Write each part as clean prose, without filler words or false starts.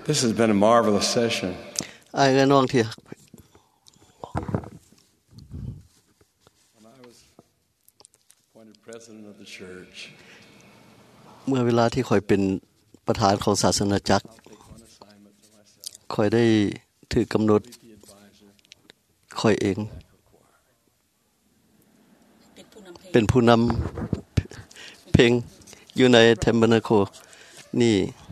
This has been a marvelous session. ไอ้น้องที่ When I was appointed president of the church, เมื่อเวลาที่ข่อยเป็นประธานของศาสนาจักร I'll take one assignment to myself. ข่อยได้ถือกำหนด The advisor ข่อยเองเป็นผู้นำเพลงเป็นผู้นำเพลงอยู่ในเทมเบอร์นาโคนี่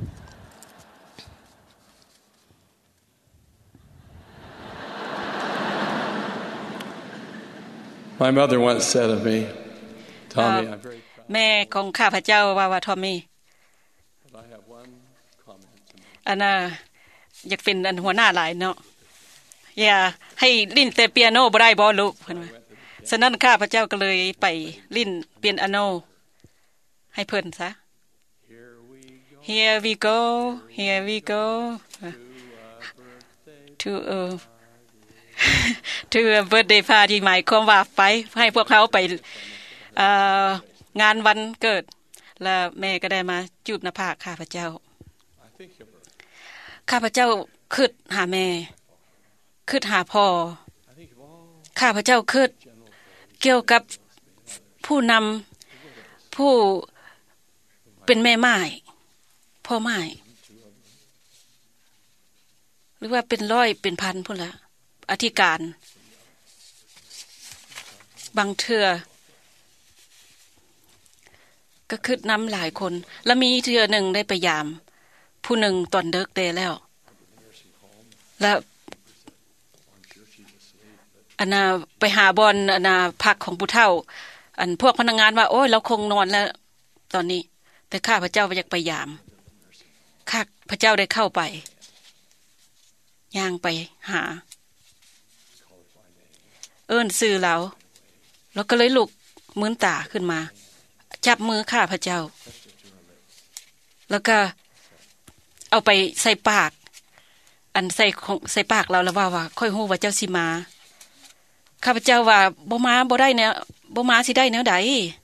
My mother once said of me, Tommy, I'm very proud แม่ของข้าพเจ้าว่าทอมมี่ that I have one comment to make. อันน่ะอยากเป็นอันหัวหน้าหลายเนาะอย่าให้ลิ้นแต่เปียโนบ่ได้บ่ลูกเพิ่นว่าฉะนั้นข้าพเจ้าก็เลยไปลิ้นเปียโนให้เพิ่นซะ Here we go Here we go to to a birthday party หมายความว่าไปให้พวกเขาไปงานวันเกิดแล้วแม่ก็ได้มาจูบหน้าผากข้าพเจ้า I think of her. ข้าพเจ้าคิดหาแม่คิดหาพ่อ I think of all ข้าพเจ้าคิดเกี่ยวกับผู้นำผู้เป็นแม่ไม้พ่อไม้หรือว่าเป็นร้อยเป็นพันพุ่นละอธิการบางเทื่อก็คิดนำหลายคนแล้วมีเทื่อหนึ่งได้ไปยามผู้หนึ่งตอนเดึกได้แล้วแล้วอันน่ะไปหาบอนอันน่ะพักของผู้เฒ่าอันพวกพนักงานว่าโอ้ยเราคงนอนแล้วตอนนี้แต่ข้าพเจ้าอยากไปยามข้าพเจ้าได้เข้าไปย่างไปหาเอิ้นชื่อเราแล้วก็เลยลุกมืนตาขึ้นมาจับมือข้าพเจ้าแล้วก็เอาไปใส่ปากอันใส่ปากเราแล้วว่าค่อยฮู้ว่าเจ้าสิมาข้าพเจ้าว่าบ่มาบ่ได้แนวบ่มาสิได้แนวใด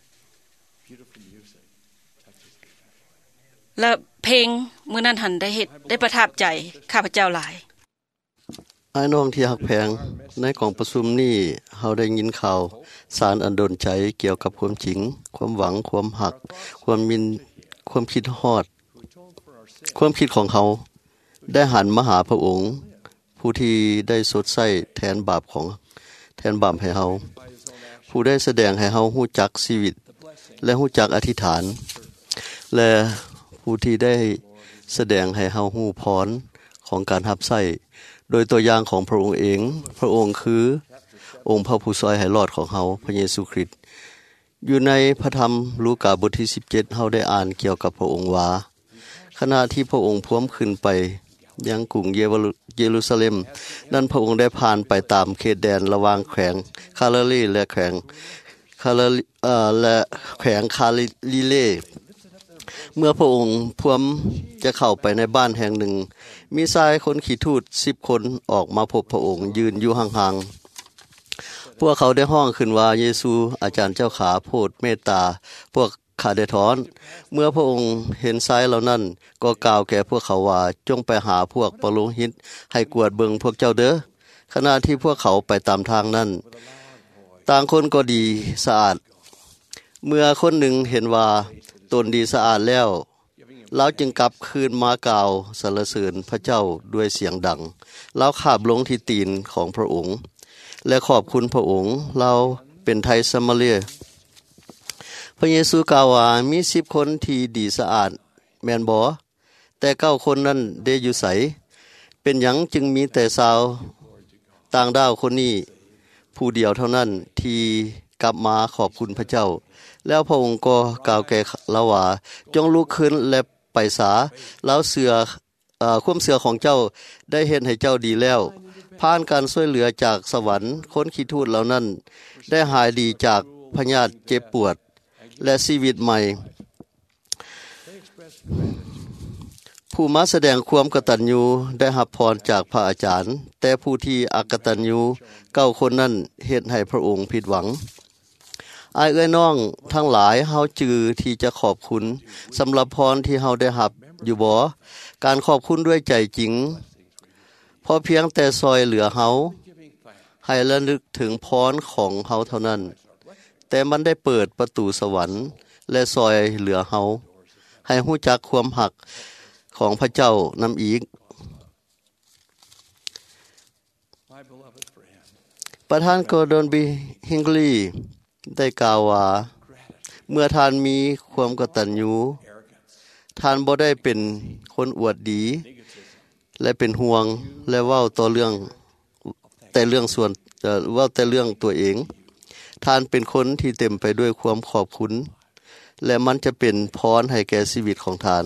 แล้วเพลงมื้อนั้นหันได้เฮ็ดได้ประทับใจข้าพเจ้าหลายไอ้น้องที่ฮักแพงในกองประชุมนี้เฮาได้ยินข่าวสารอันดลใจเกี่ยวกับความจริงความหวังความหักความคิดฮอดความคิดของเขาได้หันมาหาพระองค์ผู้ที่ได้สดใสแทนบาปให้เฮาผู้ได้แสดงให้เฮาฮู้จักชีวิตและฮู้จักอธิษฐานและผู้ที่ได้แสดงให้เฮาฮู้พรของการรับใช้โดยตัวอย่างของพระองค์เองพระองค์คือองค์พระผู้ช่วยให้รอดของเฮาพระเยซูคริสต์อยู่ในพระธรรมลูกาบทที่17เฮาได้อ่านเกี่ยวกับพระองค์ว่าขณะที่พระองค์พวมขึ้นไปยังกรุงเยรูซาเล็มนั้นพระองค์ได้ผ่านไปตามเขตแดนระหว่างแขวงคาลิลีและแขวงคาลิเลเมื่อพระองค์พวมจะเข้าไปในบ้านแห่งหนึ่งมีชายคนขี่ทูต10คนออกมาพบพระองค์ยืนอยู่ห่างๆพวกเขาได้ห้องขึ้นว่าเยซูอาจารย์เจ้าขาโปรดเมตตาพวกข้าได้ถอนเมื่อพระองค์เห็นชายเหล่านั้นก็กล่าวแก่พวกเขาว่าจงไปหาพวกปโลหิตให้กวดเบิงพวกเจ้าเด้อขณะที่พวกเขาไปตามทางนั้นต่างคนก็ดีสะอาดเมื่อคนหนึ่งเห็นว่าตนดีสะอาดแล้วเราจึงกลับคืนมากล่าวสรรเสริญพระเจ้าด้วยเสียงดังเราคาบลงที่ตีนของพระองค์และขอบคุณพระองค์เราเป็นไทยสมาเรียพระเยซูกล่าวว่ามี10คนที่ดีสะอาดแม่นบ่แต่9คนนั้นได้อยู่ไสเป็นหยังจึงมีแต่ชาวต่างดาวคนนี้ผู้เดียวเท่านั้นที่กลับมาขอบคุณพระเจ้าแล้วพระองค์ก็กล่าวแก่เราว่าจงลุกขึ้นและไปสาแล้วความเชื่อของเจ้าได้เฮ็ดให้เจ้าดีแล้วผ่านการช่วยเหลือจากสวรรค์คนขี้ทูตเหล่านั้นได้หายดีจากพยาธิเจ็บปวดและชีวิตใหม่ผู้มาแสดงความกตัญญูได้รับพรจากพระอาจารย์แต่ผู้ที่อกตัญญู9คนนั้นเฮ็ดให้พระองค์ผิดหวังอ้ายเอ้ยน้องทั้งหลายเฮาจือที่จะขอบคุณสำหรับพรที่เฮาได้รับอยู่บ่การขอบคุณด้วยใจจริงพอเพียงแต่ซอยเหลือเฮาให้ระลึกถึงพรของเฮาเท่านั้นแต่มันได้เปิดประตูสวรรค์และซอยเหลือเฮาให้ฮู้จักความหักของพระเจ้านำอีกประธานกอร์ดอนบีฮิงลีได้กล่าวว่าเมื่อท่านมีความกตัญญูท่านบ่ได้เป็นคนอวดดีและเป็นห่วงและเว้าต่อเรื่องแต่เรื่องส่วนเว้าแต่เรื่องตัวเองท่านเป็นคนที่เต็มไปด้วยความขอบคุณและมันจะเป็นพรให้แก่ชีวิตของท่าน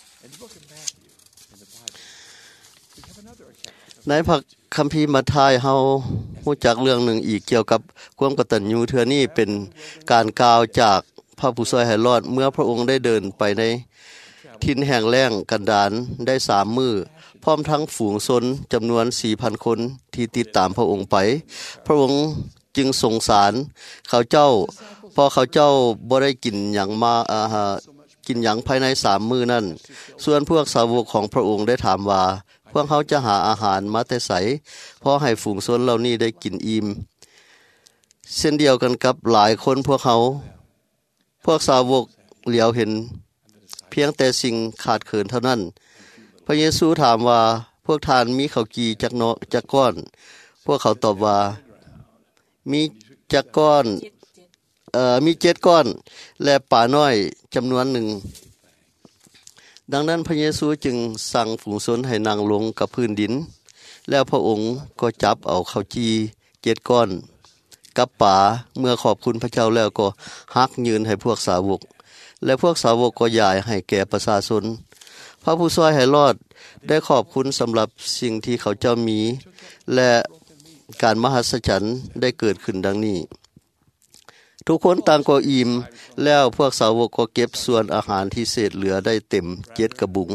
ในพระคัมภีร์มัทธิวเฮารู้จักเรื่องหนึ่งอีกเกี่ยวกับความกตัญญูเทื่อนี้เป็นการกล่าวจากพระผู้ช่วยให้รอดเมื่อพระองค์ได้เดินไปในถิ่นแห่งแล้งกันดารได้3มื้อพร้อมทั้งฝูงชนจำนวน 4,000 คนที่ติดตามพระองค์ไปพระองค์จึงสงสารเขาเจ้าเพราะเขาเจ้าบ่ได้กินหยังมากินหยังภายใน3มื้อนั้นส่วนพวกสาวกของพระองค์ได้ถามว่าพวกเขาจะหาอาหารมาแต่ไสพอให้ฝูงชนเหล่านี้ได้กินอิ่มเช่นเดียวกันกับหลายคนพวกสาวกเหลียวเห็นเพียงแต่สิ่งขาดเขินเท่านั้นพระเยซูถามว่าพวกท่านมีข้าวกี่จักก้อนพวกเขาตอบว่ามีจักก้อนมี7ก้อนและป่าน้อยจำนวนหนึ่งดังนั้นพระเยซูจึงสั่งฝูงชนให้นั่งลงกับพื้นดินแล้วพระองค์ก็จับเอาข้าวจี7ก้อนกับป่าเมื่อขอบคุณพระเจ้าแล้วก็ฮักยืนให้พวกสาวกและพวกสาวกก็ย้ายให้แก่ประชาชนพระผู้ช่วยให้รอดได้ขอบคุณสำหรับสิ่งที่เขาเจ้ามีและการมหัศจรรย์ได้เกิดขึ้นดังนี้ทุกคนต่างก็อิ่มแล้วพวกสาวกก็เก็บส่วนอาหารที่เศษเหลือได้เต็ม7กระบุง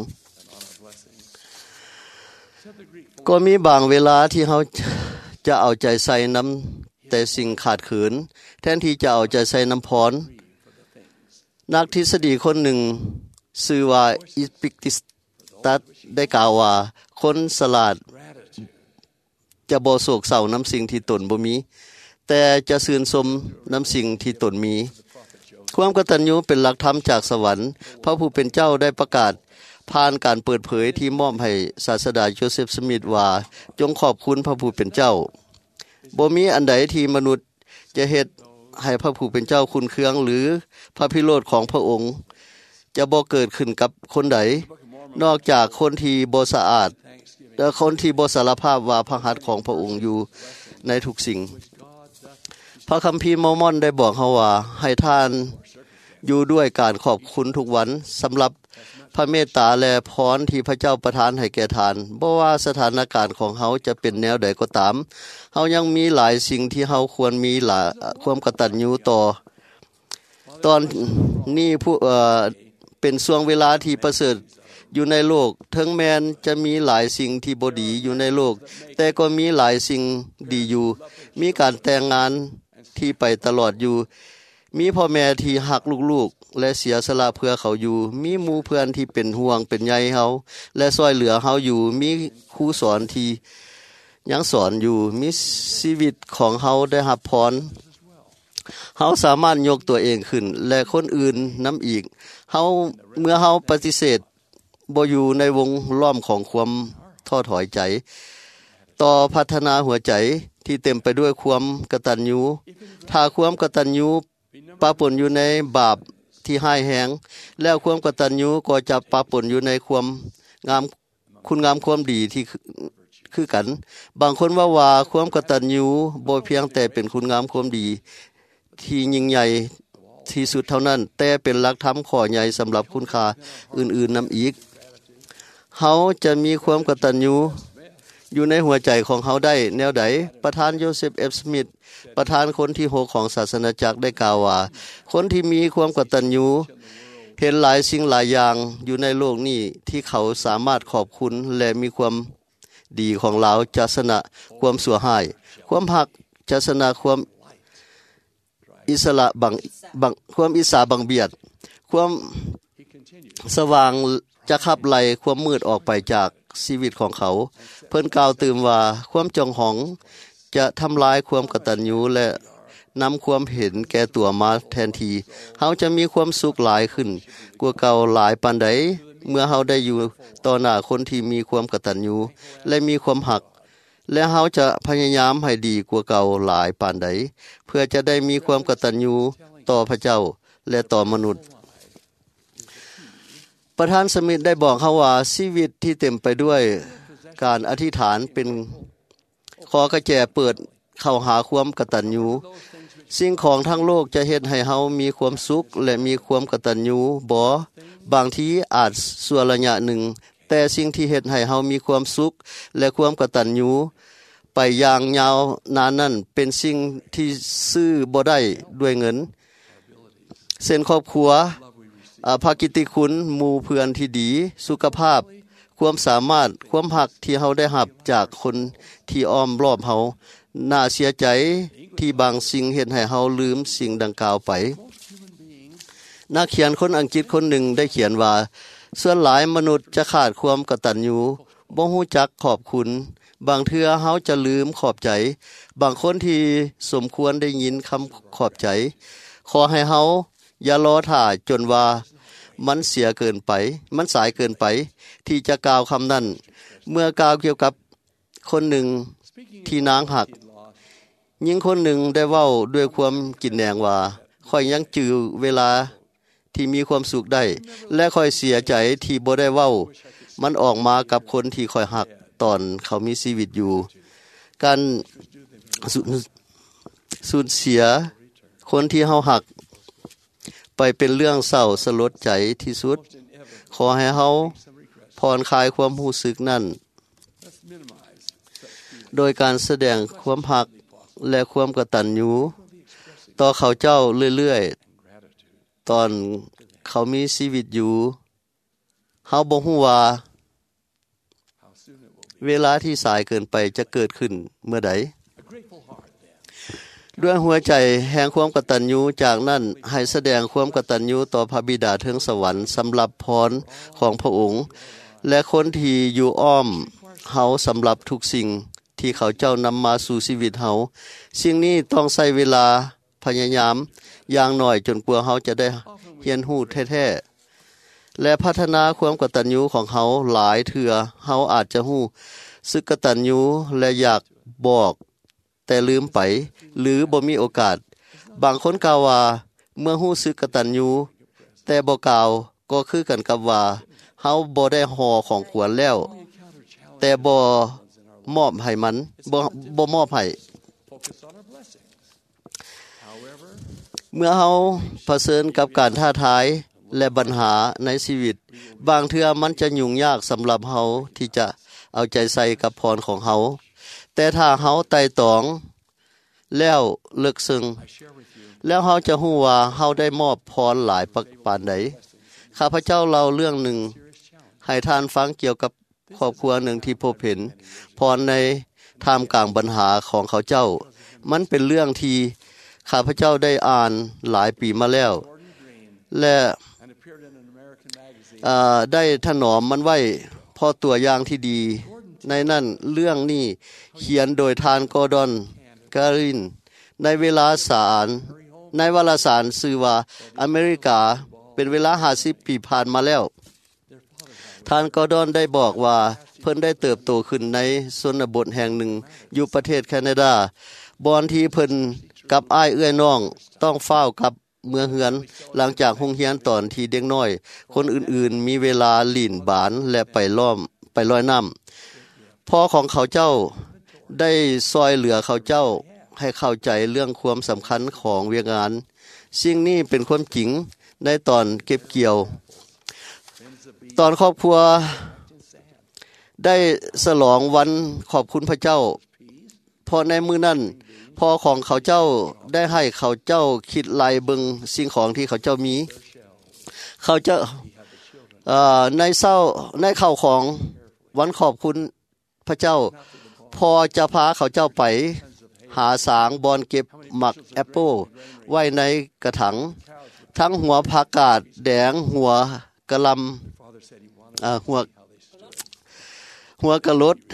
ก็มีบางเวลาที่เขาจะเอาใจใส่น้ำแต่สิ่งขาดเขินแทนที่จะเอาใจใส่น้ำพรนักทฤษฎีคนหนึ่งชื่อว่าอิปิกติสตัสได้กล่าวว่าคนฉลาดจะบ่โศกเศร้าน้ำสิ่งที่ตนบ่มีแต่จะชื่นชมน้ำสิ่งที่ตนมีความกตัญญูเป็นหลักธรรมจากสวรรค์พระผู้เป็นเจ้าได้ประกาศผ่านการเปิดเผยที่มอบให้ศาสดาโจเซฟสมิธว่าจงขอบคุณพระผู้เป็นเจ้าบ่มีอันใดที่มนุษย์จะเฮ็ดให้พระผู้เป็นเจ้าคุณเคืองหรือพระพิโรธของพระองค์จะบ่เกิดขึ้นกับคนใดนอกจากคนที่บ่สะอาดและคนที่บ่สารภาพว่าพระหัตถ์ของพระองค์อยู่ในทุกสิ่งพระคัมภีร์มอร์มอนได้บอกเฮาว่าให้ท่านอยู่ด้วยการขอบคุณทุกวันสำหรับพระเมตตาและพรที่พระเจ้าประทานให้แก่ท่านบ่ว่าสถานการณ์ของเฮาจะเป็นแนวใดก็ตามเฮายังมีหลายสิ่งที่เฮาควรมีความกตัญญูต่อตอนนี้เป็นช่วงเวลาที่ประเสริฐอยู่ในโลกถึงแม้นจะมีหลายสิ่งที่บ่ดีอยู่ในโลกแต่ก็มีหลายสิ่งดีอยู่มีการแต่งงานที่ไปตลอดอยู่มีพ่อแม่ที่รักลูกๆและเสียสละเพื่อเขาอยู่มีหมู่เพื่อนที่เป็นห่วงเป็นใยเฮาและช่วยเหลือเฮาอยู่มีครูสอนที่ยังสอนอยู่มีชีวิตของเฮาได้รับพรเฮาสามารถยกตัวเองขึ้นและคนอื่นนำอีกเฮาเมื่อเฮาปฏิเสธบ่อยู่ในวงล้อมของความท้อถอยใจต่อพัฒนาหัวใจที่เต็มไปด้วยความกตัญญูถ้าความกตัญญูปะปนอยู่ในบาปที่ร้ายแรงแล้วความกตัญญูก็จะปะปนอยู่ในความงามคุณงามความดีที่คือกันบางคนว่าความกตัญญูบ่เพียงแต่เป็นคุณงามความดีที่ยิ่งใหญ่ที่สุดเท่านั้นแต่เป็นหลักธรรมข้อใหญ่สำหรับคุณค่าอื่นๆนำอีกเฮาจะมีความกตัญญูอยู่ในหัวใจของเฮาได้แนวใดประธานโยเซฟเอฟสมิธประธานคนที่6ของศาสนาจักรได้กล่าวว่าคนที่มีความกตัญญูเห็นหลายสิ่งหลายอย่างอยู่ในโลกนี้ที่เขาสามารถขอบคุณและมีความดีของเราจะชนะความชั่วร้ายความหักจะชนะความอิสระความอิสาบังเบียดความสว่างจะขับไล่ความมืดออกไปจากชีวิตของเขาเพิ่นกล่าวตื่มว่าความจองหองจะทำลายความกตัญญูและนำความเห็นแก่ตัวมาแทนทีเฮาจะมีความสุขหลายขึ้นกว่าเก่าหลายปานใดเมื่อเฮาได้อยู่ต่อหน้าคนที่มีความกตัญญูและมีความหักและเฮาจะพยายามให้ดีกว่าเก่าหลายปานใดเพื่อจะได้มีความกตัญญูต่อพระเจ้าและต่อมนุษย์ประธานสมิธได้บอกเฮาว่าชีวิตที่เต็มไปด้วยการอธิษฐานเป็นขอกระแจเปิดเข้าหาความกตัญญูสิ่งของทั้งโลกจะเฮ็ดให้เฮามีความสุขและมีความกตัญญูบ่บางทีอาจชั่วระยะหนึ่งแต่สิ่งที่เฮ็ดให้เฮามีความสุขและความกตัญญูไปอย่างยาวนานนั้นเป็นสิ่งที่ซื้อบ่ได้ด้วยเงินเช่นครอบครัวภากิติคุณหมู่เพื่อนที่ดีสุขภาพความสามารถความหักที่เฮาได้รับจากคนที่อ้อมรอบเฮาน่าเสียใจที่บางสิ่งเฮ็ดให้เฮาลืมสิ่งดังกล่าวไปนักเขียนคนอังกฤษคนหนึ่งได้เขียนว่าส่วนหลายมนุษย์จะขาดความกตัญญูบ่ฮู้จักขอบคุณบางเทื่อเฮาจะลืมขอบใจบางคนที่สมควรได้ยินคำขอบใจขอให้เฮาอย่ารอท่าจนว่ามันเสียเกินไปมันสายเกินไปที่จะกล่าวคำนั้นเมื่อกล่าวเกี่ยวกับคนหนึ่งที่นางหักหญิงคนหนึ่งได้เว้าด้วยความกินแหนงว่าค่อยยังจือเวลาที่มีความสุขได้และค่อยเสียใจที่บ่ได้เว้ามันออกมากับคนที่ค่อยหักตอนเขามีชีวิตอยู่การสูญเสียคนที่เฮาหักไปเป็นเรื่องเศร้าสลดใจที่สุดขอให้เฮาผ่อนคลายความรู้สึกนั้นโดยการแสดงความหักและความกตัญญูต่อเขาเจ้าเรื่อยๆตอนเขามีชีวิตอยู่เฮาบ่ฮู้ว่าเวลาที่สายเกินไปจะเกิดขึ้นเมื่อใดด้วยหัวใจแห่งความกตัญญูจากนั้นให้แสดงความกตัญญูต่อพระบิดาเทิงสวรรค์สำหรับพรของพระองค์และคนที่อยู่อ้อมเฮาสำหรับทุกสิ่งที่เขาเจ้านำมาสู่ชีวิตเฮาสิ่งนี้ต้องใช้เวลาพยายามอย่างน้อยจนกว่าเฮาจะได้เรียนรู้แท้ๆและพัฒนาความกตัญญูของเฮาหลายเทื่อเฮาอาจจะรู้สึกกตัญญูและอยากบอกแต่ลืมไปหรือบ่มีโอกาสบางคนกล่าวว่าเมื่อรู้สึกกตัญญูแต่บ่กล่าวก็คือกันกับว่าเฮาบ่ได้ห่อของขวัญแล้วแต่บ่มอบให้มันบ่มอบให้เมื่อเฮาเผชิญกับการท้าทายและปัญหาในชีวิตบางเทื่อมันจะยุ่งยากสำหรับเฮาที่จะเอาใจใส่กับพรของเฮาแต่ถ้าเฮาไต่ตองแล้วลึกซึ้งแล้วเฮาจะฮู้ว่าเฮาได้มอบพรหลายปานใดข้าพเจ้าเล่าเรื่องหนึ่งให้ท่านฟังเกี่ยวกับครอบครัวหนึ่งที่พบเห็นพรในท่ามกลางปัญหาของเขาเจ้ามันเป็นเรื่องที่ข้าพเจ้าได้อ่านหลายปีมาแล้วและได้ถนอมมันไว้พอตัวอย่างที่ดีในนั้นเรื่องนี้เขียนโดยทานกอร์ดอนการินในเวลาสารชื่อว่าอเมริกาเป็นเวลา50ปีผ่านมาแล้วทานกอร์ดอนได้บอกว่าเพิ่นได้เติบโตขึ้นในชนบทแห่งหนึ่งอยู่ประเทศแคนาดาบอนที่เพิ่นกับอ้ายเอื้อยน้องต้องเฝ้ากับเมืองเฮือนหลังจากโรงเรียนตอนที่เด็กน้อยคนอื่นๆมีเวลาลิ่นบานและไปลอยน้ำพ่อของเขาเจ้าได้ซอยเหลือเขาเจ้าให้เข้าใจเรื่องความสำคัญของเวียงานสิ่งนี้เป็นความจริงในตอนเก็บเกี่ยวตอนครอบครัวได้ฉลองวันขอบคุณพระเจ้าพอในมื้อนั้นพ่อของเขาเจ้าได้ให้เขาเจ้าคิดไล่เบิ่งสิ่งของที่เขาเจ้ามีเขาเจ้าในข้าวของวันขอบคุณพระเจ้าพอจะพาเขาเจ้าไปหาสางบอนเก็บหมักแอปเปิลไว้ในกระถังทั้งหัวผักกาดแดงหัวกะหล่หัวกะรด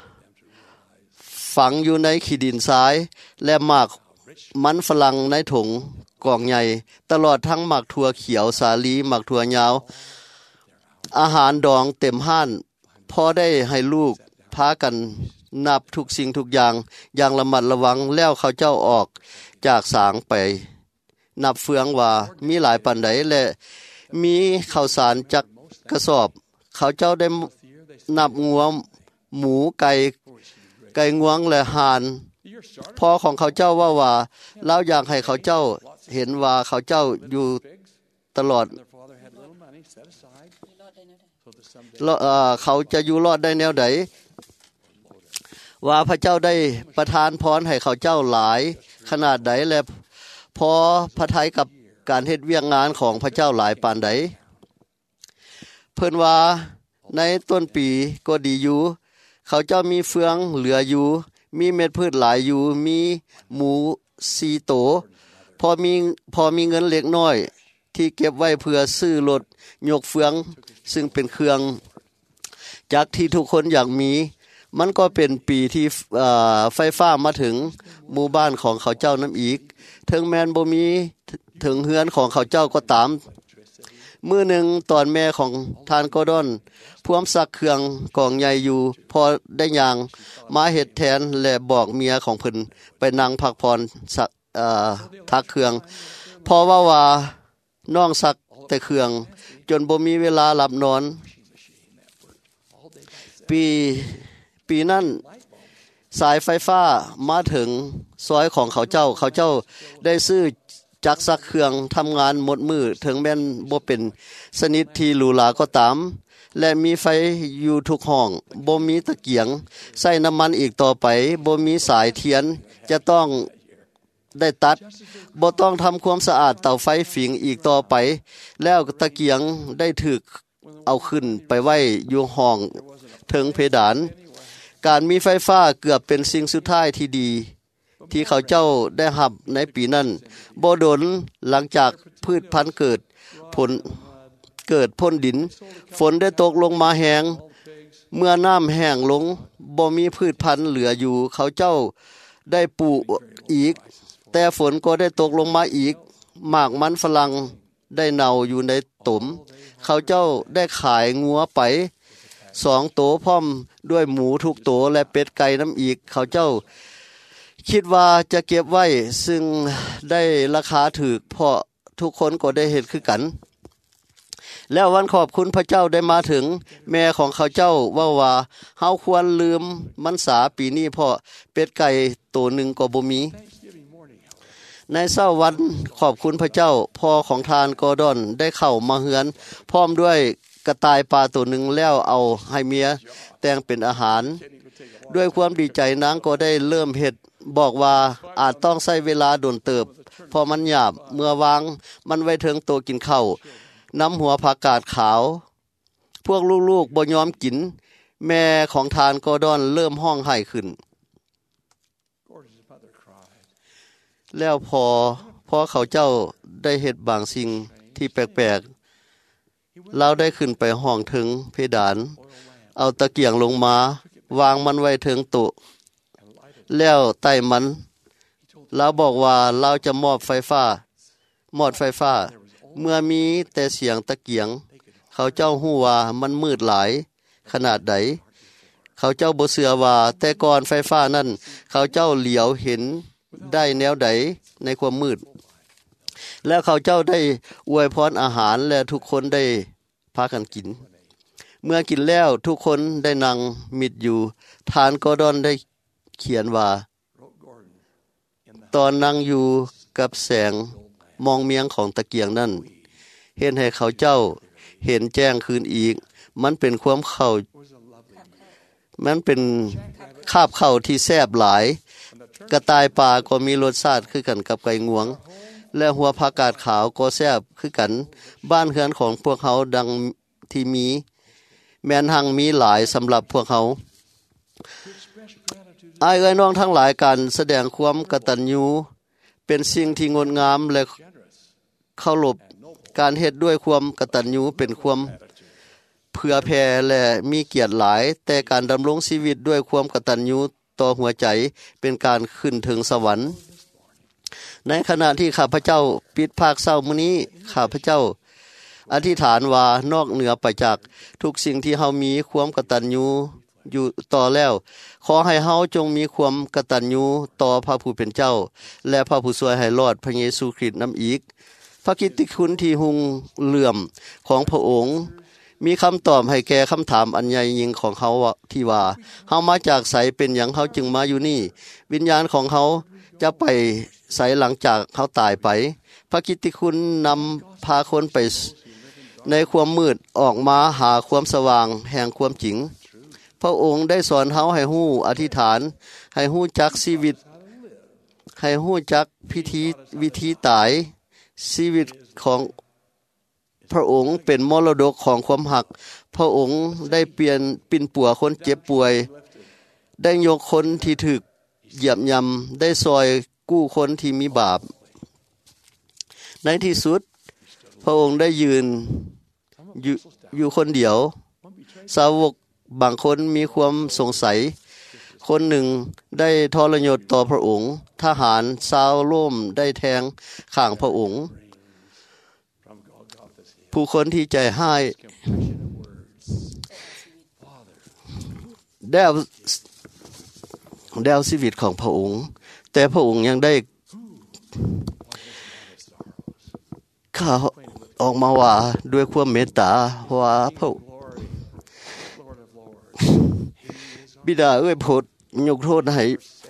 ฝังอยู่ในขี้ดินทรายและหมากมันฝรั่งในถุงกองใหญ่ตลอดทั้งหมากถั่วเขียวสาลีหมากถั่วยาวอาหารดองเต็มห้านพอได้ให้ลูกพากันนับทุกสิ่งทุกอย่างระมัดระวังแล้วเขาเจ้าออกจากสางไปนับเฟืองว่ามีหลายปานใดและมีข้าวสารจักกระสอบเขาเจ้าได้นับงัวหมูไก่งวงและห่านพอของเขาเจ้าว่าแล้วอยากให้เขาเจ้าเห็นว่าเขาเจ้าอยู่ตลอดเขาจะอยู่รอดได้แนวใดว่าพระเจ้าได้ประทานพรให้เขาเจ้าหลายขนาดใดและพอพระทัยกับการเฮ็ดเวียกงานของพระเจ้าหลายปานใดเพิ่นว่าในต้นปีก็ดีอยู่เขาเจ้ามีเฟืองเหลืออยู่มีเม็ดพืชหลายอยู่มีหมู4โตพอมีเงินเล็กน้อยที่เก็บไว้เพื่อซื้อรถยกเฟืองซึ่งเป็นเครื่องจักรที่ทุกคนอยากมีมันก็เป็นปีที่ไฟฟ้ามาถึงหมู่บ้านของเขาเจ้านําอีกถึงแม้นบ่มีถึงเฮือนของเขาเจ้าก็ตามมื้อหนึ่งตอนแม่ของทานกอดอนพวมซักเครื่องกองใหญ่อยู่พอได้ย่างมาเฮ็ดแทนและบอกเมียของเพิ่นไปนั่งพักผ่อนทักเครื่องเพราะว่าน้องซักแต่เครื่องจนบ่มีเวลาหลับนอนปีนั้นสายไฟฟ้ามาถึงซอยของเขาเจ้าได้ซื้อจักรซักเครื่องทำงานหมดมือถึงแม้นบ่เป็นสนิทที่หรูหราก็ตามและมีไฟอยู่ทุกห้องบ่มีตะเกียงใส่น้ำมันอีกต่อไปบ่มีสายเทียนจะต้องได้ตัดบ่ต้องทำความสะอาดเตาไฟฝิงอีกต่อไปแล้วตะเกียงได้ถูกเอาขึ้นไปไว้อยู่ห้องถึงเพดานการมีไฟฟ้าเกือบเป็นสิ่งสุดท้ายที่ดีที่เขาเจ้าได้รับในปีนั้นบ่ดนหลังจากพืชพันธุ์เกิดพ้นดินฝนได้ตกลงมาแห้งเมื่อน้ำแห้งลงบ่มีพืชพันธุ์เหลืออยู่เขาเจ้าได้ปลูกอีกแต่ฝนก็ได้ตกลงมาอีกหมากมันฝรั่งได้เน่าอยู่ในตุ่มเขาเจ้าได้ขายงัวไป2โตพร้อมด้วยหมูทุกโตและเป็ดไก่น้ำอีกเขาเจ้าคิดว่าจะเก็บไว้ซึ่งได้ราคาถูกเพราะทุกคนก็ได้เฮ็ดคือกันแล้ววันขอบคุณพระเจ้าได้มาถึงแม่ของเขาเจ้าว่าเฮาควรลืมมันษาปีนี้เพราะเป็ดไก่โตนึงก็บ่มีในเช้าวันขอบคุณพระเจ้าพ่อของทานกอดอนได้เข้ามาเฮือนพร้อมด้วยกระต่ายปลาตัวนึงแล้วเอาให้เมียแต่งเป็นอาหารด้วยความดีใจนางก็ได้เริ่มเฮ็ดบอกว่าอาจต้องใช้เวลาโดนเติบเพราะมันหยาบเมื่อวางมันไว้ถึงโตกินข้าวน้ำหัวผักกาดขาวพวกลูกๆบ่ยอมกินแม่ของทานกอดอนเริ่มห้องไห้ขึ้นแล้วพอเขาเจ้าได้เฮ็ดบางสิ่งที่แปลกๆเราได้ขึ้นไปห้องถึงเพดานเอาตะเกียงลงมาวางมันไว้ถึงโต๊ะแล้วใต้มันเราบอกว่าเราจะมอดไฟฟ้าเมื่อมีแต่เสียงตะเกียงเขาเจ้าฮู้ว่ามันมืดหลายขนาดใดเขาเจ้าบ่เชื่อว่าแต่ก่อนไฟฟ้านั้นเขาเจ้าเหลียวเห็นได้แนวใดในความมืดแล้วเขาเจ้าได้อวยพรอาหารและทุกคนได้พากันกินเมื่อกินแล้วทุกคนได้นั่งมิดอยู่ทานกอดอนได้เขียนว่าตอนนั่งอยู่กับแสงมองเมียงของตะเกียงนั้นเห็นให้เขาเจ้าเห็นแจ้งคืนอีกมันเป็นความเข้ามันเป็นคาบเข้าที่แซ่บหลายกระต่ายป่าก็มีรสชาติคือกันกับไก่งวงและหัวผักกาดขาวก็แซ่บคือกันบ้านเรือนของพวกเขาดังที่มีแม้นหังมีหลายสำหรับพวกเขาอ้ายเอ้ยน้องทั้งหลายการแสดงความกตัญญูเป็นสิ่งที่งดงามและเคารพการเฮ็ดด้วยความกตัญญูเป็นความเพื่อแผ่และมีเกียรติหลายแต่การดำรงชีวิตด้วยความกตัญญูต่อหัวใจเป็นการขึ้นถึงสวรรค์ในขณะที่ข้าพเจ้าปิดภาคเช้ามื้อนี้ข้าพเจ้าอธิษฐานว่านอกเหนือไปจากทุกสิ่งที่เฮามีความกตัญญูอยู่ต่อแล้วขอให้เฮาจงมีความกตัญญูต่อพระผู้เป็นเจ้าและพระผู้ช่วยให้รอดพระเยซูคริสต์นำอีกพระกิตติคุณที่หุงเหลื่อมของพระองค์มีคำตอบให้แก่คำถามอันใหญ่ยิ่งของเขาที่ว่าเฮามาจากไสเป็นหยังเฮาจึงมาอยู่นี่วิญญาณของเฮาจะไปไสหลังจากเฮาตายไปพระกิตติคุณนำพาคนไปในความมืดออกมาหาความสว่างแห่งความจริงพระองค์ได้สอนเฮาให้ฮู้อธิษฐานให้ฮู้จักชีวิตให้ฮู้จักวิธีตายชีวิตของพระองค์เป็นมรดกของความหักพระองค์ได้เปลี่ยนปิ่นปัวคนเจ็บป่วยได้ยกคนที่ถูกเหยียบย่ำได้ซอยกู้คนที่มีบาปในที่สุดพระองค์ได้ยืนอยู่คนเดียวสาวกบางคนมีความสงสัยคนหนึ่งได้ทรยศต่อพระองค์ทหารชาวโรมได้แทงข้างพระองค์ผู้คนที่ใจห้ายได้เอาชีวิตของพระองค์แต่พระองค์ยังได้ข้าออกมาว่าด้วยความเมตตาว่าพระบิดาโปรดยกโทษให้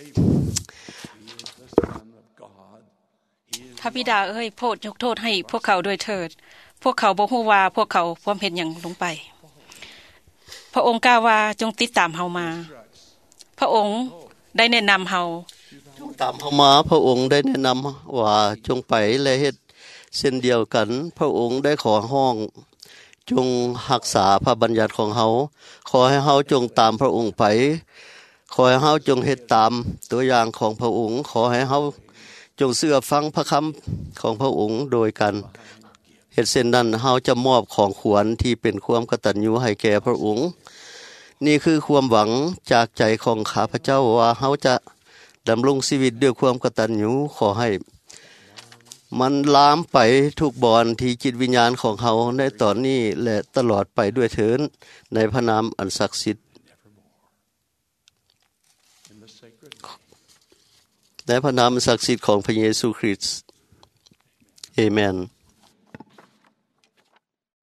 พระบิดาโปรดยกโทษให้พวกเขาด้วยเถิดพวกเขาบ่ฮู้ว่าพวกเขาความเห็นหยังลงไปพระองค์กล่าวว่าจงติดตามเฮามาพระองค์ได้แนะนำเฮาตามเฮามาพระองค์ได้แนะนำว่าจงไปและเฮ็ดเช่นเดียวกันพระองค์ได้ขอห้องจงรักษาพระบัญญัติของเฮาขอให้เฮาจงตามพระองค์ไปขอให้เฮาจงเฮ็ดตามตัวอย่างของพระองค์ขอให้เฮาจงเชื่อฟังพระคำของพระองค์โดยกันเฮ็ดเช่นนั้นเฮาจะมอบของขวัญที่เป็นความกตัญญูให้แก่พระองค์นี่คือความหวังจากใจของข้าพเจ้าว่าเฮาจะดำรงชีวิตด้วยความกตัญญูขอให้มันลามไปทุกบอนที่จิตวิญญาณของเฮาในตอนนี้และตลอดไปด้วยเถิดในพระนามอันศักดิ์สิทธิ์ในพระนามศักดิ์สิทธิ์ของพระเยซูคริสต์เอเมน